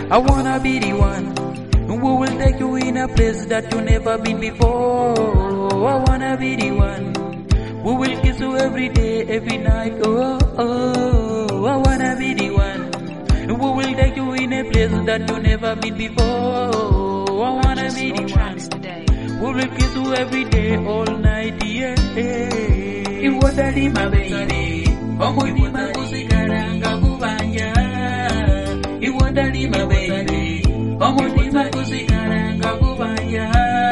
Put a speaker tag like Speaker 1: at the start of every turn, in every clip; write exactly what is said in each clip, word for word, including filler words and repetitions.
Speaker 1: I wanna be the one who will take you in a place that you never been before. I wanna be the one who will kiss you every day, every night. Oh, oh, I wanna be the one who will take you in a place that you never been before. I wanna be the one who will kiss you every day, all night, yeah. You wanna be my baby, oh my baby, kusikaranga kubanja. You wanna be my baby, oh my baby, kusikaranga kubanja.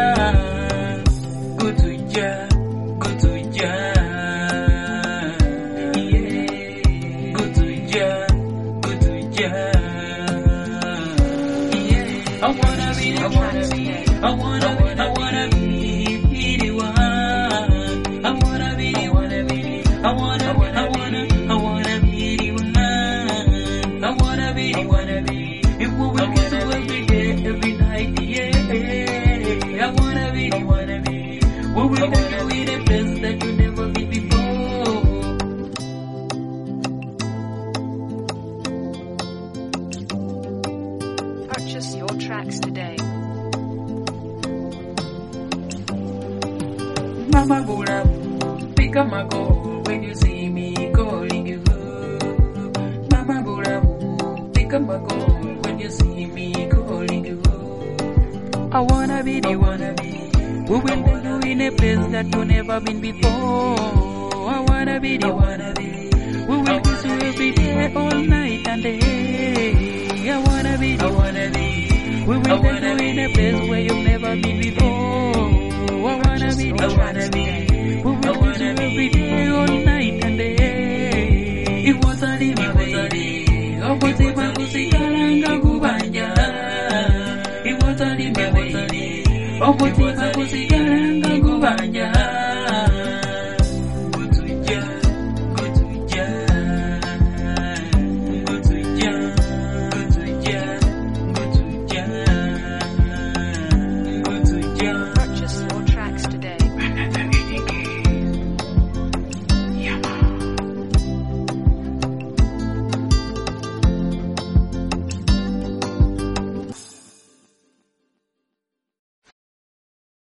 Speaker 1: Go to ja, go to ja, yeah. Go to ja, go to ja, yeah. I wanna be, I wanna be, I wanna be, I wanna be, be the one. I wanna be, I wanna be, I wanna, I wanna, I wanna be the one. I wanna be, I wanna be. If we will kiss you every day, every night, yeah. I wanna be, I wanna be. We will take you in a place that you never been before.
Speaker 2: Purchase your tracks today.
Speaker 1: Mama Buddha, pick up my call when you see me calling you. Mama Buddha, pick up my call when you see me calling you. I wanna be the wanna be. We will take you in a place that you never been before. I wanna be the wanna be. We will kiss you every day, all night and day. I wanna be the wanna be. We will take you in a place where you've never been before. I wanna be the wanna be. We will kiss you every day, all night and day. It was a day, my baby.